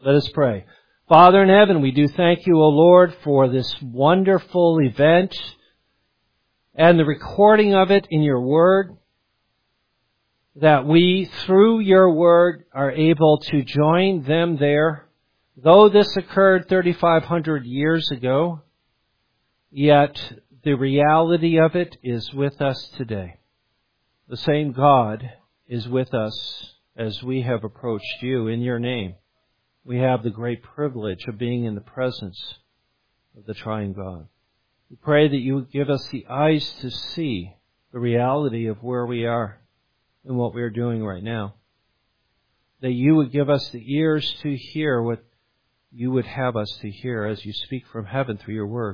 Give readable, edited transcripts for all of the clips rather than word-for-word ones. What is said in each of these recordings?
Let us pray. Father in heaven, we do thank you, O Lord, for this wonderful event and the recording of it in your word, that we, through your word, are able to join them there. Though this occurred 3,500 years ago, yet the reality of it is with us today. The same God is with us as we have approached you in your name. We have the great privilege of being in the presence of the triune God. We pray that you would give us the eyes to see the reality of where we are and what we are doing right now. That you would give us the ears to hear what you would have us to hear as you speak from heaven through your word.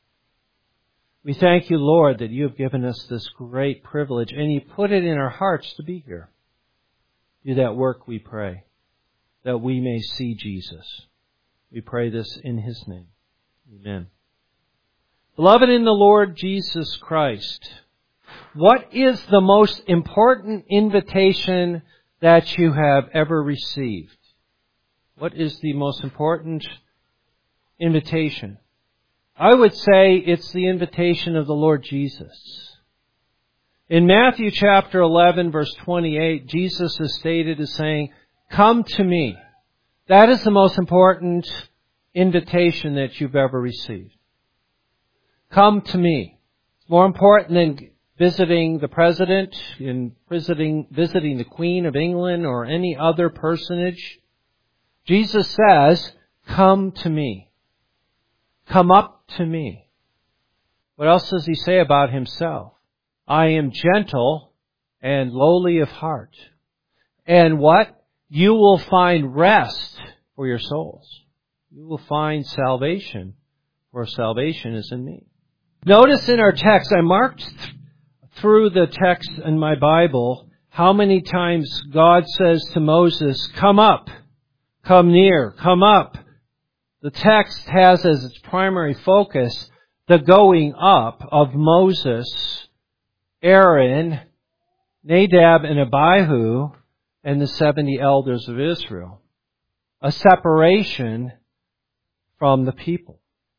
We thank you, Lord, that you have given us this great privilege and you put it in our hearts to be here. Do that work, we pray, that we may see Jesus. We pray this in His name. Amen. Beloved in the Lord Jesus Christ, what is the most important invitation that you have ever received? What is the most important invitation? I would say it's the invitation of the Lord Jesus. In Matthew chapter 11, verse 28, Jesus is stated as saying, "Come to me." That is the most important invitation that you've ever received. Come to me. It's more important than visiting the president, and visiting the Queen of England or any other personage. Jesus says, "Come to me. Come up to me." What else does He say about Himself? "I am gentle and lowly of heart." And what? You will find rest for your souls. You will find salvation, for salvation is in me. Notice in our text, I marked through the text in my Bible how many times God says to Moses, "Come up, come near, come up." The text has as its primary focus the going up of Moses, Aaron, Nadab and Abihu, and the 70 elders of Israel. A separation from the people.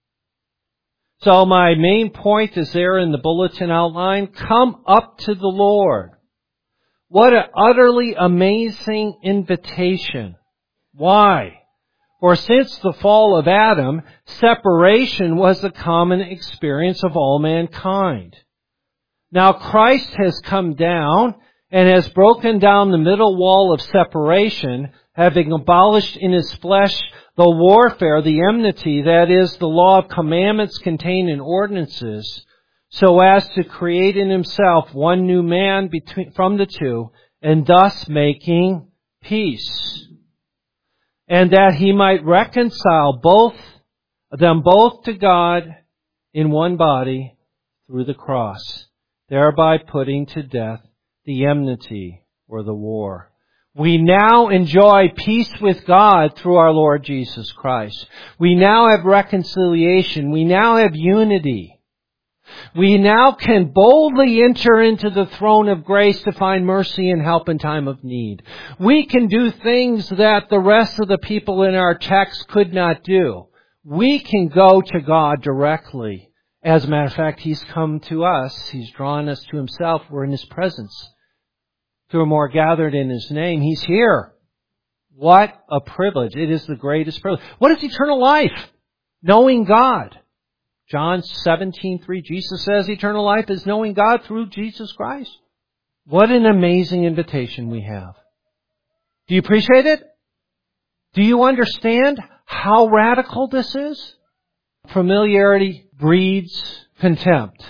So my main point is there in the bulletin outline. Come up to the Lord. What an utterly amazing invitation. Why? For since the fall of Adam, separation was the common experience of all mankind. Now Christ has come down and has broken down the middle wall of separation, having abolished in His flesh the warfare, the enmity, that is, the law of commandments contained in ordinances, so as to create in Himself one new man from the two, and thus making peace. And that He might reconcile them both to God in one body through the cross, thereby putting to death the enmity or the war. We now enjoy peace with God through our Lord Jesus Christ. We now have reconciliation. We now have unity. We now can boldly enter into the throne of grace to find mercy and help in time of need. We can do things that the rest of the people in our text could not do. We can go to God directly. As a matter of fact, He's come to us. He's drawn us to Himself. We're in His presence. Two or more gathered in His name. He's here. What a privilege. It is the greatest privilege. What is eternal life? Knowing God. John 17:3, Jesus says eternal life is knowing God through Jesus Christ. What an amazing invitation we have. Do you appreciate it? Do you understand how radical this is? Familiarity breeds contempt.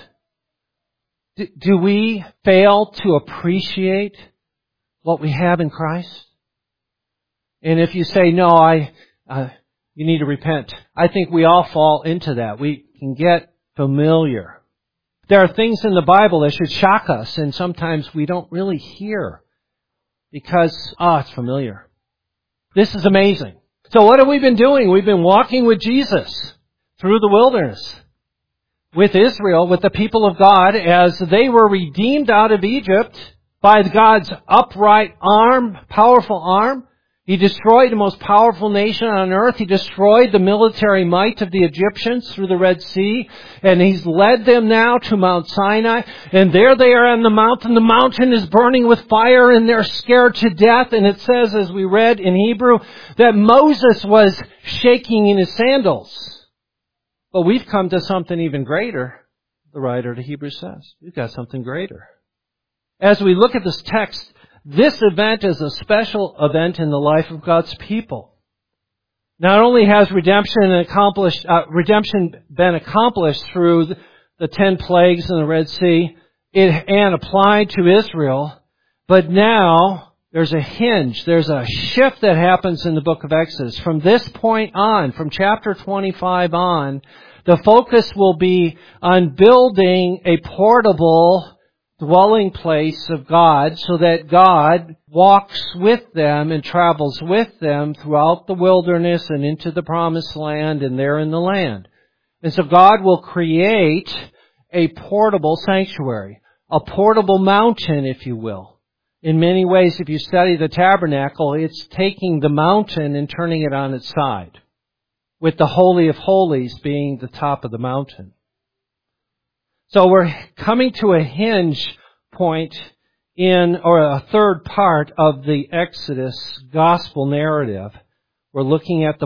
Do we fail to appreciate what we have in Christ? And if you say, no, you need to repent, I think we all fall into that. We can get familiar. There are things in the Bible that should shock us, and sometimes we don't really hear because, it's familiar. This is amazing. So what have we been doing? We've been walking with Jesus through the wilderness, with Israel, with the people of God, as they were redeemed out of Egypt by God's upright arm, powerful arm. He destroyed the most powerful nation on earth. He destroyed the military might of the Egyptians through the Red Sea. And He's led them now to Mount Sinai. And there they are on the mountain. The mountain is burning with fire and they're scared to death. And it says, as we read in Hebrew, that Moses was shaking in his sandals. But we've come to something even greater, the writer to Hebrews says. We've got something greater. As we look at this text, this event is a special event in the life of God's people. Not only has redemption been accomplished through the 10 plagues in the Red Sea and applied to Israel, but now there's a hinge, there's a shift that happens in the book of Exodus. From this point on, from chapter 25 on, the focus will be on building a portable dwelling place of God so that God walks with them and travels with them throughout the wilderness and into the promised land and there in the land. And so God will create a portable sanctuary, a portable mountain, if you will. In many ways, if you study the tabernacle, it's taking the mountain and turning it on its side, with the Holy of Holies being the top of the mountain. So we're coming to a hinge point or a third part of the Exodus gospel narrative. We will be looking at the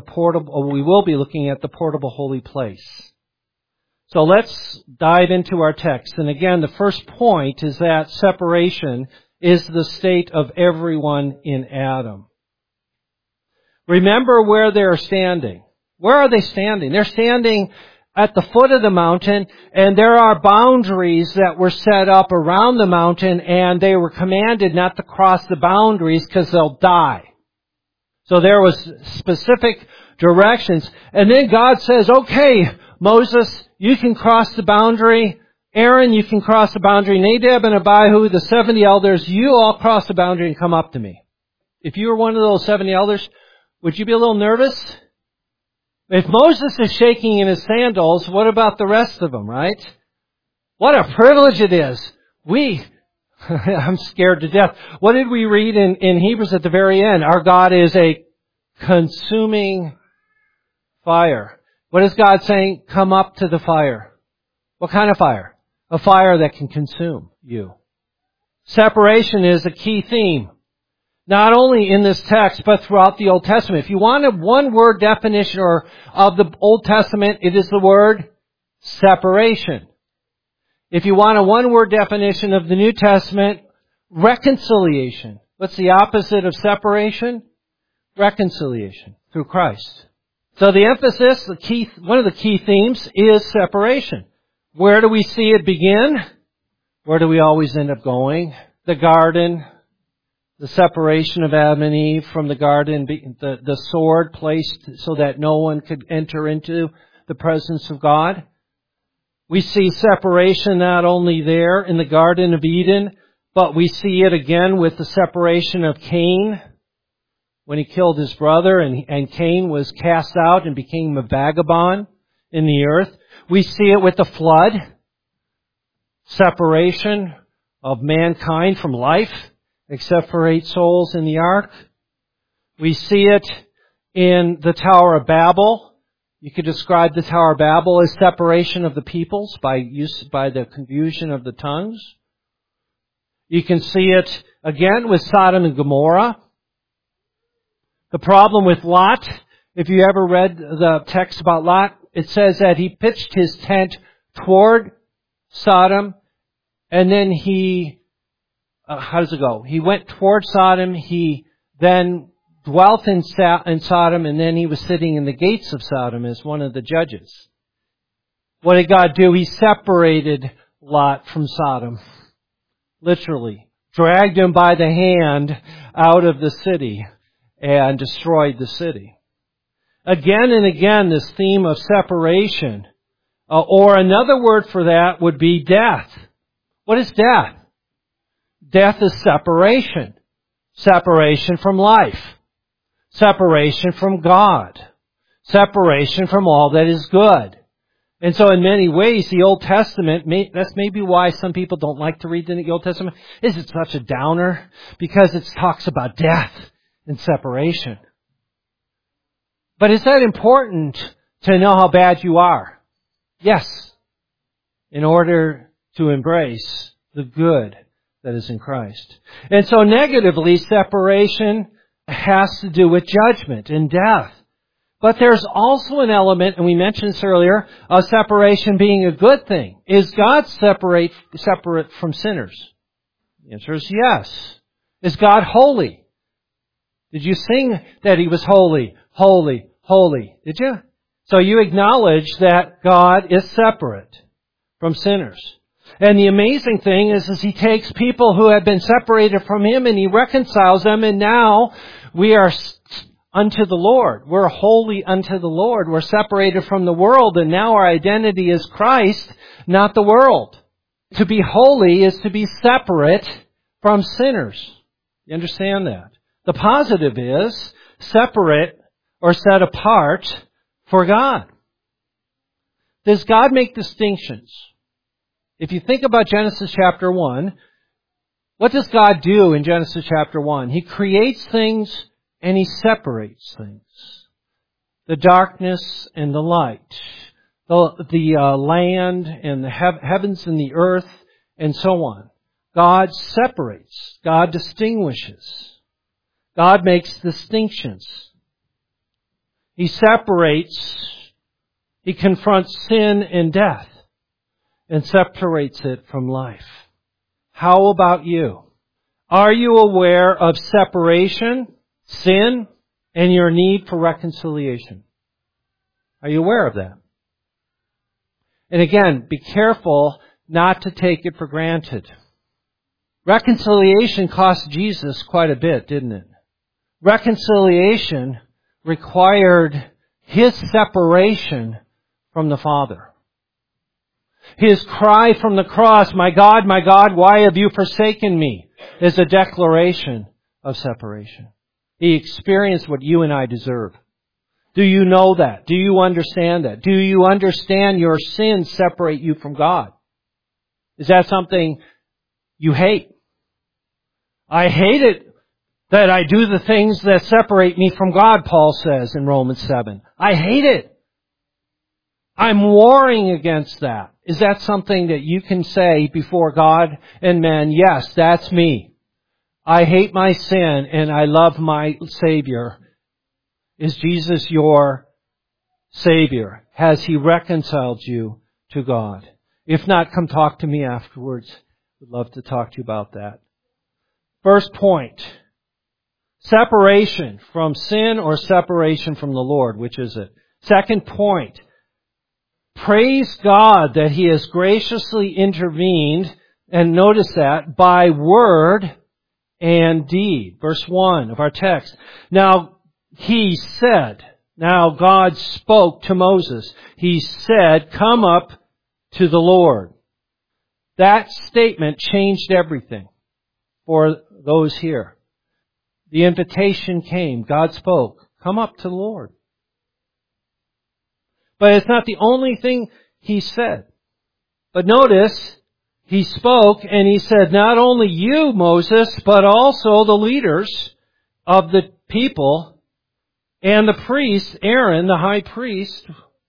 portable holy place. So let's dive into our text. And again, the first point is that separation is the state of everyone in Adam. Remember where they're standing. Where are they standing? They're standing at the foot of the mountain, and there are boundaries that were set up around the mountain, and they were commanded not to cross the boundaries because they'll die. So there was specific directions. And then God says, okay, Moses, you can cross the boundary. Aaron, you can cross the boundary. Nadab and Abihu, the 70 elders, you all cross the boundary and come up to me. If you were one of those 70 elders, would you be a little nervous? If Moses is shaking in his sandals, what about the rest of them, right? What a privilege it is. I'm scared to death. What did we read in Hebrews at the very end? Our God is a consuming fire. What is God saying? Come up to the fire. What kind of fire? A fire that can consume you. Separation is a key theme. Not only in this text, but throughout the Old Testament. If you want a one-word definition of the Old Testament, it is the word separation. If you want a one-word definition of the New Testament, reconciliation. What's the opposite of separation? Reconciliation through Christ. So the emphasis, one of the key themes is separation. Where do we see it begin? Where do we always end up going? The garden. The separation of Adam and Eve from the garden, the sword placed so that no one could enter into the presence of God. We see separation not only there in the Garden of Eden, but we see it again with the separation of Cain when he killed his brother and Cain was cast out and became a vagabond in the earth. We see it with the flood, separation of mankind from life, except for 8 souls in the ark. We see it in the Tower of Babel. You could describe the Tower of Babel as separation of the peoples by the confusion of the tongues. You can see it again with Sodom and Gomorrah. The problem with Lot, if you ever read the text about Lot, it says that he pitched his tent toward Sodom, and then how does it go? He went toward Sodom, he then dwelt in Sodom, and then he was sitting in the gates of Sodom as one of the judges. What did God do? He separated Lot from Sodom. Literally. Dragged him by the hand out of the city and destroyed the city. Again and again, this theme of separation, or another word for that would be death. What is death? Death is separation. Separation from life. Separation from God. Separation from all that is good. And so in many ways, the Old Testament, that's maybe why some people don't like to read the Old Testament, is it's such a downer, because it talks about death and separation. But is that important to know how bad you are? Yes. In order to embrace the good that is in Christ. And so negatively, separation has to do with judgment and death. But there's also an element, and we mentioned this earlier, of separation being a good thing. Is God separate from sinners? The answer is yes. Is God holy? Did you sing that He was holy, holy, holy? Did you? So you acknowledge that God is separate from sinners. And the amazing thing is He takes people who have been separated from Him and He reconciles them, and now we are unto the Lord. We're holy unto the Lord. We're separated from the world, and now our identity is Christ, not the world. To be holy is to be separate from sinners. You understand that? The positive is separate or set apart for God. Does God make distinctions? If you think about Genesis chapter 1, what does God do in Genesis chapter 1? He creates things and He separates things. The darkness and the light. The land and the heavens and the earth and so on. God separates. God distinguishes. God makes distinctions. He separates. He confronts sin and death and separates it from life. How about you? Are you aware of separation, sin, and your need for reconciliation? Are you aware of that? And again, be careful not to take it for granted. Reconciliation cost Jesus quite a bit, didn't it? Reconciliation required His separation from the Father. His cry from the cross, my God, why have you forsaken me?" is a declaration of separation. He experienced what you and I deserve. Do you know that? Do you understand that? Do you understand your sins separate you from God? Is that something you hate? I hate it that I do the things that separate me from God, Paul says in Romans 7. I hate it. I'm warring against that. Is that something that you can say before God and men? Yes, that's me. I hate my sin and I love my Savior. Is Jesus your Savior? Has He reconciled you to God? If not, come talk to me afterwards. We'd love to talk to you about that. First point. Separation from sin or separation from the Lord. Which is it? Second point. Praise God that He has graciously intervened, and notice that, by word and deed. Verse 1 of our text. Now God spoke to Moses. He said, "Come up to the Lord." That statement changed everything for those here. The invitation came. God spoke. Come up to the Lord. But it's not the only thing He said. But notice, He spoke and He said, not only you, Moses, but also the leaders of the people and the priest, Aaron, the high priest.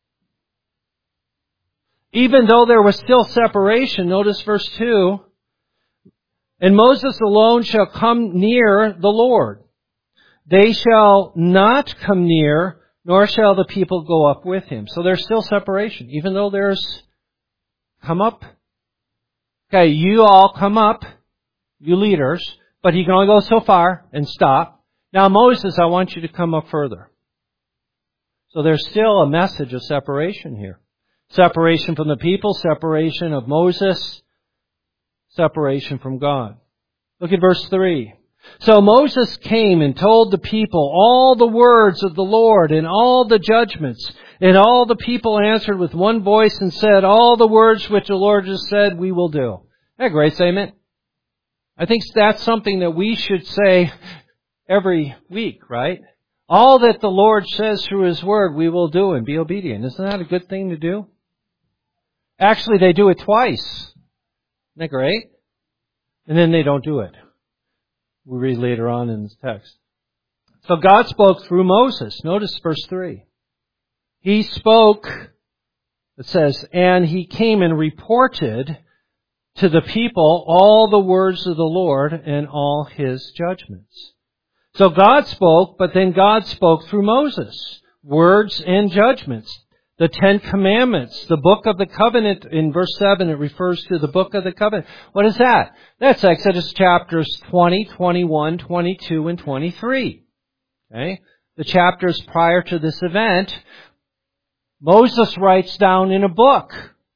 Even though there was still separation, notice verse 2, "And Moses alone shall come near the Lord. They shall not come near, nor shall the people go up with him." So there's still separation, even though there's come up. Okay, you all come up, you leaders, but you can only go so far and stop. Now Moses, I want you to come up further. So there's still a message of separation here. Separation from the people, separation of Moses, separation from God. Look at verse 3. "So Moses came and told the people all the words of the Lord and all the judgments. And all the people answered with one voice and said, 'All the words which the Lord has said, we will do.'" Isn't that great statement? I think that's something that we should say every week, right? All that the Lord says through His Word, we will do and be obedient. Isn't that a good thing to do? Actually, they do it twice. Isn't that great? And then they don't do it. We'll read later on in this text. So God spoke through Moses. Notice verse 3. He spoke, it says, and he came and reported to the people all the words of the Lord and all His judgments. So God spoke, but then God spoke through Moses. Words and judgments. The Ten Commandments, the Book of the Covenant, in verse 7, it refers to the Book of the Covenant. What is that? That's Exodus chapters 20, 21, 22, and 23. Okay? The chapters prior to this event, Moses writes down in a book.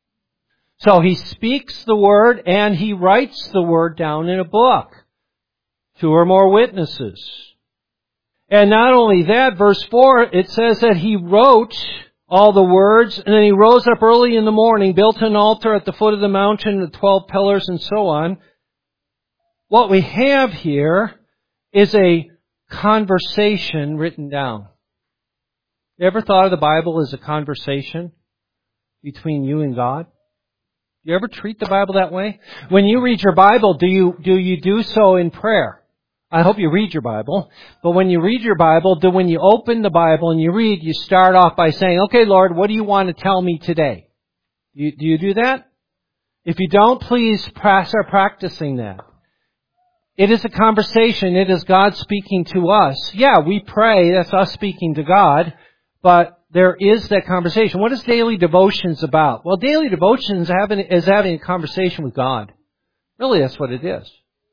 So he speaks the word and he writes the word down in a book. 2 or more witnesses. And not only that, verse 4, it says that he wrote all the words, and then he rose up early in the morning, built an altar at the foot of the mountain, the 12 pillars, and so on. What we have here is a conversation written down. You ever thought of the Bible as a conversation between you and God? Do you ever treat the Bible that way? When you read your Bible, do you do so in prayer? I hope you read your Bible. But when you read your Bible, when you open the Bible and you read, you start off by saying, okay, Lord, what do you want to tell me today? Do you do that? If you don't, please start practicing that. It is a conversation. It is God speaking to us. Yeah, we pray. That's us speaking to God. But there is that conversation. What is daily devotions about? Well, daily devotions is having a conversation with God. Really, that's what it is.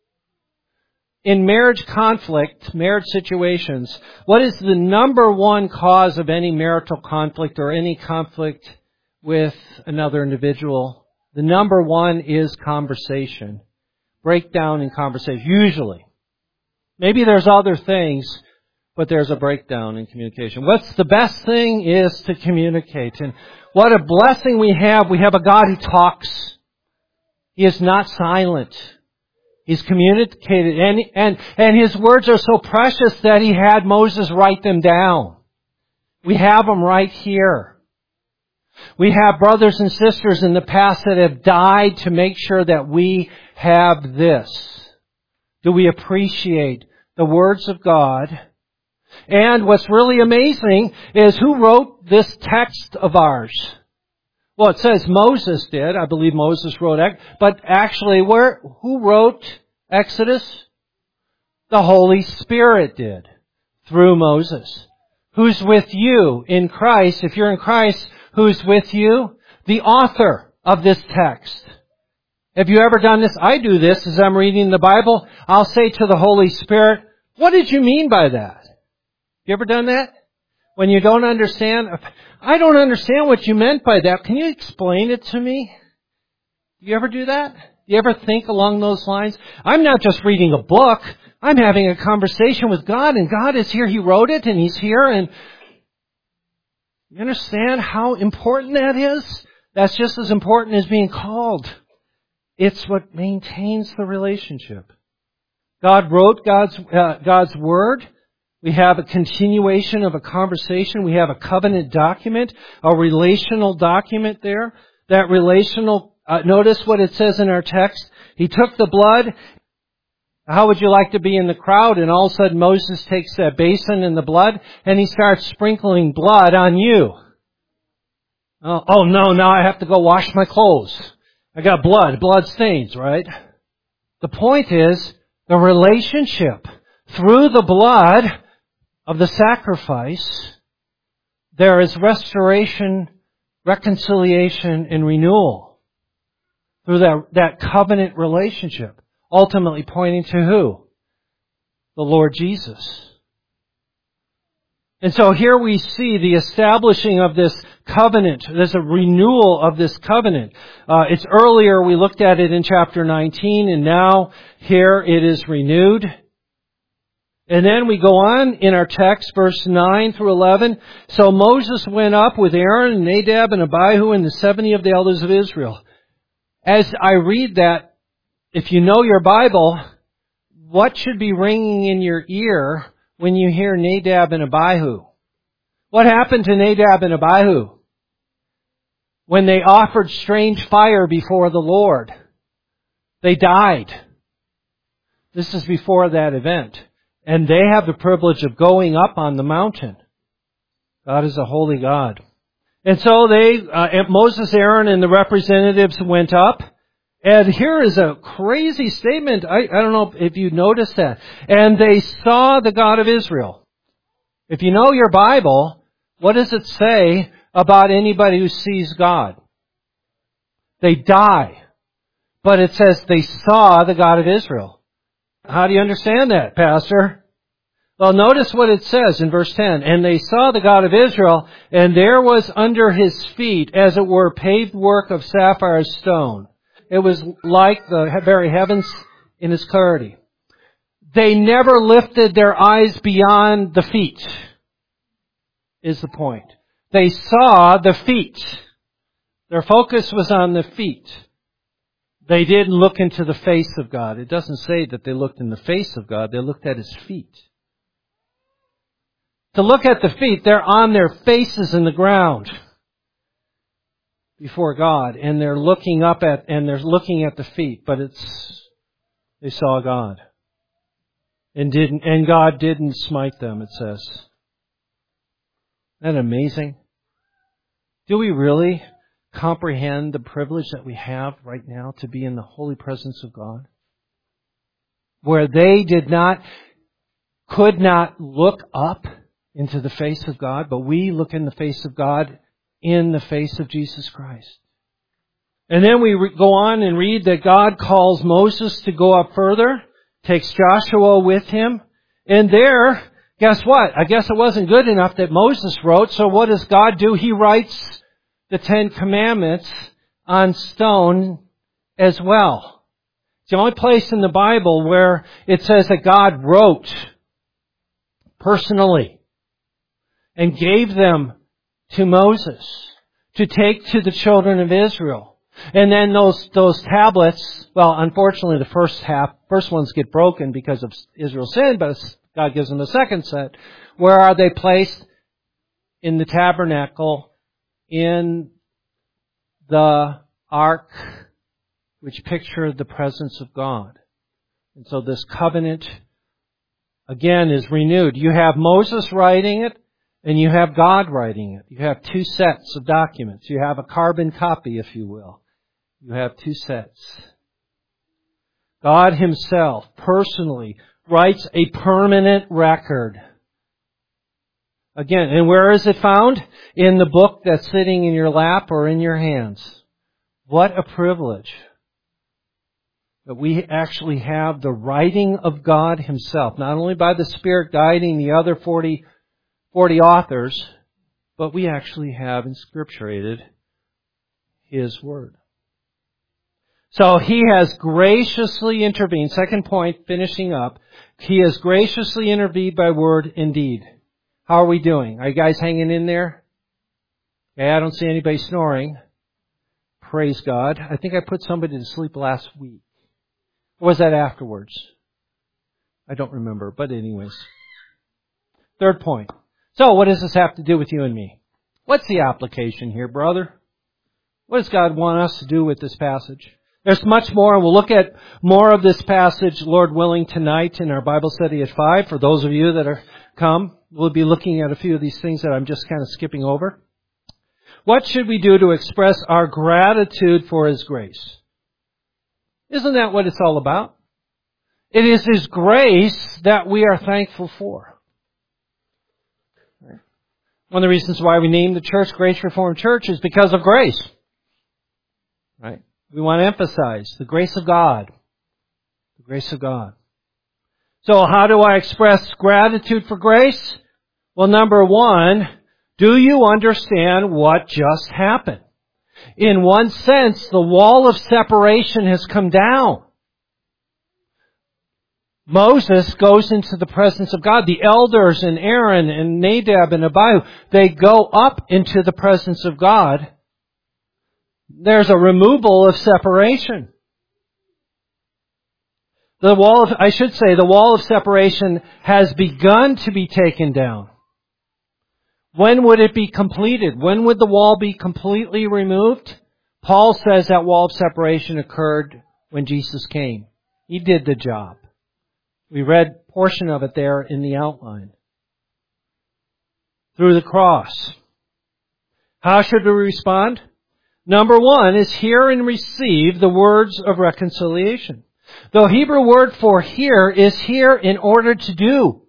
In marriage conflict, marriage situations, what is the number one cause of any marital conflict or any conflict with another individual? The number one is conversation. Breakdown in conversation, usually. Maybe there's other things, but there's a breakdown in communication. What's the best thing is to communicate. And what a blessing we have. We have a God who talks. He is not silent. He's communicated, and His words are so precious that He had Moses write them down. We have them right here. We have brothers and sisters in the past that have died to make sure that we have this. Do we appreciate the words of God? And what's really amazing is who wrote this text of ours? Well, it says Moses did. I believe Moses wrote it. But actually, who wrote Exodus? The Holy Spirit did. Through Moses. Who's with you in Christ? If you're in Christ, who's with you? The author of this text. Have you ever done this? I do this as I'm reading the Bible. I'll say to the Holy Spirit, what did you mean by that? You ever done that? When you don't understand, I don't understand what you meant by that. Can you explain it to me? Do you ever do that? Do you ever think along those lines? I'm not just reading a book. I'm having a conversation with God, and God is here. He wrote it, and He's here, and you understand how important that is? That's just as important as being called. It's what maintains the relationship. God wrote God's Word. We have a continuation of a conversation. We have a covenant document, a relational document there. That relational, notice what it says in our text. He took the blood. How would you like to be in the crowd? And all of a sudden Moses takes that basin and the blood and he starts sprinkling blood on you. Oh no, now I have to go wash my clothes. I got blood stains, right? The point is the relationship. Through the blood of the sacrifice, there is restoration, reconciliation, and renewal. Through that covenant relationship. Ultimately pointing to who? The Lord Jesus. And so here we see the establishing of this covenant. There's a renewal of this covenant. It's earlier, we looked at it in chapter 19, and now here it is renewed. And then we go on in our text, verse 9 through 11. So Moses went up with Aaron and Nadab and Abihu and the 70 of the elders of Israel. As I read that, if you know your Bible, what should be ringing in your ear when you hear Nadab and Abihu? What happened to Nadab and Abihu when they offered strange fire before the Lord? They died. This is before that event. And they have the privilege of going up on the mountain. God is a holy God. And so Moses, Aaron, and the representatives went up. And here is a crazy statement. I don't know if you noticed that. And they saw the God of Israel. If you know your Bible, what does it say about anybody who sees God? They die. But it says they saw the God of Israel. How do you understand that, Pastor? Well, notice what it says in verse 10. And they saw the God of Israel, and there was under his feet, as it were, paved work of sapphire stone. It was like the very heavens in its clarity. They never lifted their eyes beyond the feet, is the point. They saw the feet. Their focus was on the feet. They didn't look into the face of God. It doesn't say that they looked in the face of God. They looked at his feet. To look at the feet, they're on their faces in the ground before God, and they're looking up at the feet, but they saw God. And God didn't smite them, it says. Isn't that amazing? Do we really comprehend the privilege that we have right now to be in the holy presence of God? Where they could not look up into the face of God, but we look in the face of God in the face of Jesus Christ. And then we go on and read that God calls Moses to go up further, takes Joshua with him, and there, guess what? I guess it wasn't good enough that Moses wrote, so what does God do? He writes the 10 Commandments on stone as well. It's the only place in the Bible where it says that God wrote personally and gave them to Moses to take to the children of Israel. And then those tablets, well, unfortunately the first ones get broken because of Israel's sin, but God gives them a second set. Where are they placed? In the tabernacle, in the ark, which pictured the presence of God. And so this covenant, again, is renewed. You have Moses writing it, and you have God writing it. You have two sets of documents. You have a carbon copy, if you will. You have two sets. God himself personally writes a permanent record. Again, and where is it found? In the book that's sitting in your lap or in your hands. What a privilege that we actually have the writing of God himself, not only by the Spirit guiding the other 40 authors, but we actually have inscripturated his word. So he has graciously intervened. Second point, finishing up. He has graciously intervened by word and deed. How are we doing? Are you guys hanging in there? Okay, I don't see anybody snoring. Praise God. I think I put somebody to sleep last week. Or was that afterwards? I don't remember, but anyways. Third point. So what does this have to do with you and me? What's the application here, brother? What does God want us to do with this passage? There's much more, and we'll look at more of this passage, Lord willing, tonight in our Bible study at 5. For those of you that are come, we'll be looking at a few of these things that I'm just kind of skipping over. What should we do to express our gratitude for his grace? Isn't that what it's all about? It is his grace that we are thankful for. One of the reasons why we named the church Grace Reformed Church is because of grace. Right? We want to emphasize the grace of God. The grace of God. So how do I express gratitude for grace? Well, number one, do you understand what just happened? In one sense, the wall of separation has come down. Moses goes into the presence of God. The elders and Aaron and Nadab and Abihu, they go up into the presence of God. There's a removal of separation. The wall of separation has begun to be taken down. When would it be completed? When would the wall be completely removed? Paul says that wall of separation occurred when Jesus came. He did the job. We read portion of it there in the outline. Through the cross. How should we respond? Number one is hear and receive the words of reconciliation. The Hebrew word for hear is hear in order to do.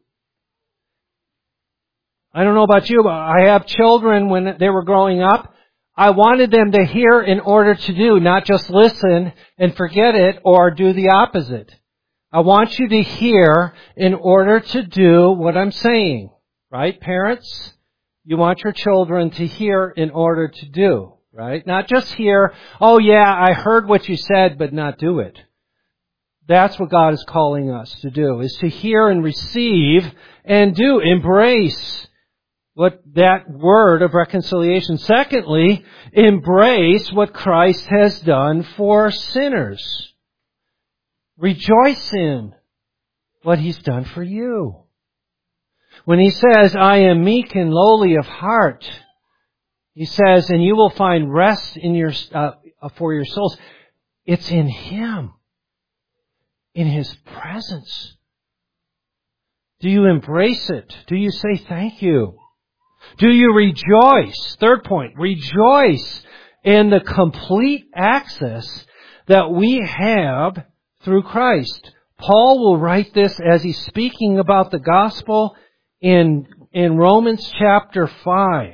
I don't know about you, but I have children when they were growing up. I wanted them to hear in order to do, not just listen and forget it or do the opposite. I want you to hear in order to do what I'm saying. Right, parents? You want your children to hear in order to do, right? Not just hear, oh yeah, I heard what you said, but not do it. That's what God is calling us to do, is to hear and receive and do. Embrace what that word of reconciliation. Secondly, embrace what Christ has done for sinners. Rejoice in what He's done for you. When He says, I am meek and lowly of heart, He says, and you will find rest in your for your souls. It's in Him. In His presence. Do you embrace it? Do you say thank you? Do you rejoice? Third point, rejoice in the complete access that we have through Christ. Paul will write this as he's speaking about the gospel in Romans chapter 5.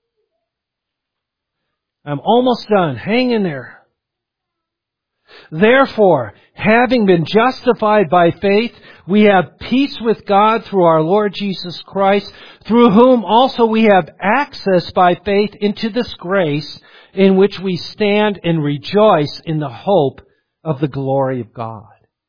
I'm almost done. Hang in there. Therefore, having been justified by faith, we have peace with God through our Lord Jesus Christ, through whom also we have access by faith into this grace in which we stand and rejoice in the hope of the glory of God.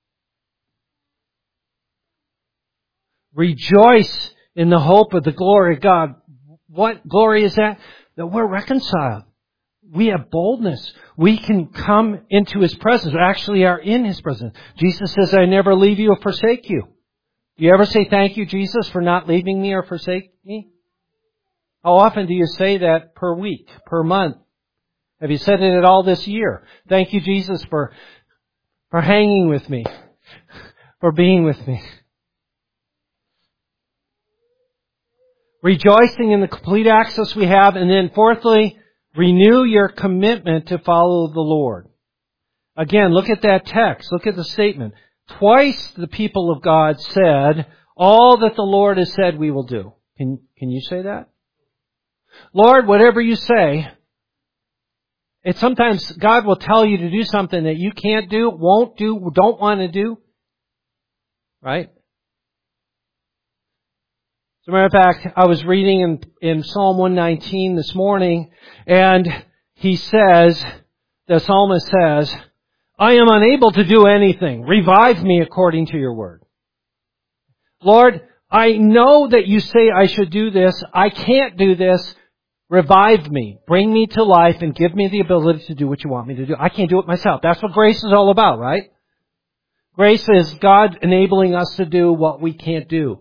Rejoice in the hope of the glory of God. What glory is that? That we're reconciled. We have boldness. We can come into His presence. We actually are in His presence. Jesus says, I never leave you or forsake you. Do you ever say thank you, Jesus, for not leaving me or forsake me? How often do you say that per week, per month? Have you said it at all this year? Thank you, Jesus, for hanging with me, for being with me. Rejoicing in the complete access we have. And then fourthly, renew your commitment to follow the Lord. Again, look at that text. Look at the statement. Twice the people of God said, all that the Lord has said we will do. Can you say that? Lord, whatever you say. It's sometimes God will tell you to do something that you can't do, won't do, don't want to do. Right? As a matter of fact, I was reading in Psalm 119 this morning, and the psalmist says, I am unable to do anything. Revive me according to your word. Lord, I know that you say I should do this. I can't do this. Revive me. Bring me to life and give me the ability to do what you want me to do. I can't do it myself. That's what grace is all about, right? Grace is God enabling us to do what we can't do.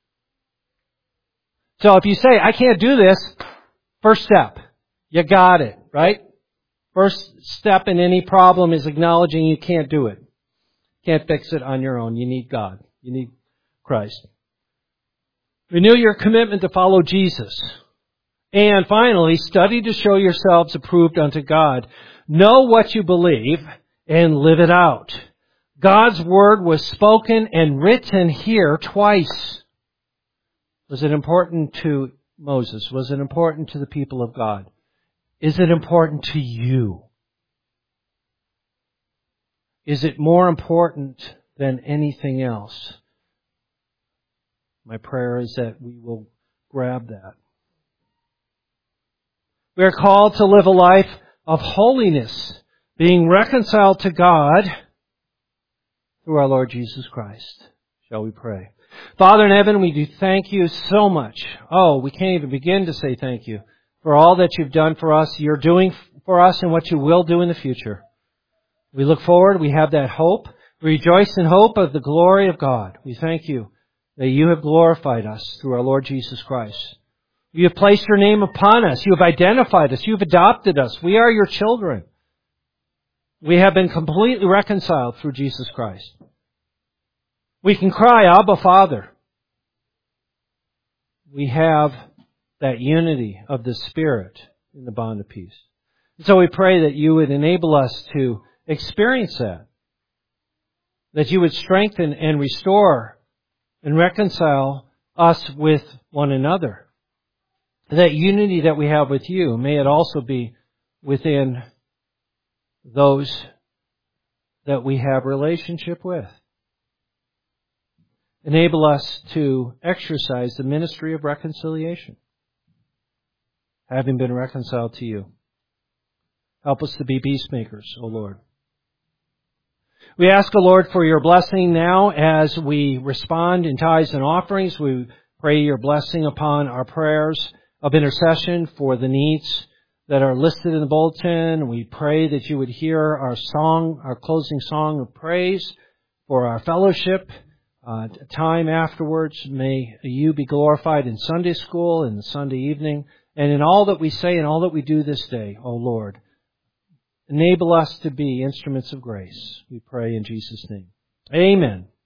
So if you say, I can't do this, first step, you got it, right? First step in any problem is acknowledging you can't do it. Can't fix it on your own. You need God. You need Christ. Renew your commitment to follow Jesus. And finally, study to show yourselves approved unto God. Know what you believe and live it out. God's word was spoken and written here twice. Was it important to Moses? Was it important to the people of God? Is it important to you? Is it more important than anything else? My prayer is that we will grab that. We are called to live a life of holiness, being reconciled to God through our Lord Jesus Christ. Shall we pray? Father in heaven, we do thank you so much. Oh, we can't even begin to say thank you for all that you've done for us, you're doing for us, and what you will do in the future. We look forward. We have that hope. We rejoice in hope of the glory of God. We thank you that you have glorified us through our Lord Jesus Christ. You have placed your name upon us. You have identified us. You have adopted us. We are your children. We have been completely reconciled through Jesus Christ. We can cry, Abba, Father. We have that unity of the Spirit in the bond of peace. And so we pray that you would enable us to experience that you would strengthen and restore and reconcile us with one another. That unity that we have with you, may it also be within those that we have relationship with. Enable us to exercise the ministry of reconciliation, having been reconciled to you. Help us to be peacemakers, O Lord. We ask, O Lord, for your blessing now as we respond in tithes and offerings. We pray your blessing upon our prayers of intercession for the needs that are listed in the bulletin. We pray that you would hear our closing song of praise for our fellowship. Time afterwards, may you be glorified in Sunday school and Sunday evening, and in all that we say and all that we do this day, O Lord. Enable us to be instruments of grace. We pray in Jesus' name. Amen.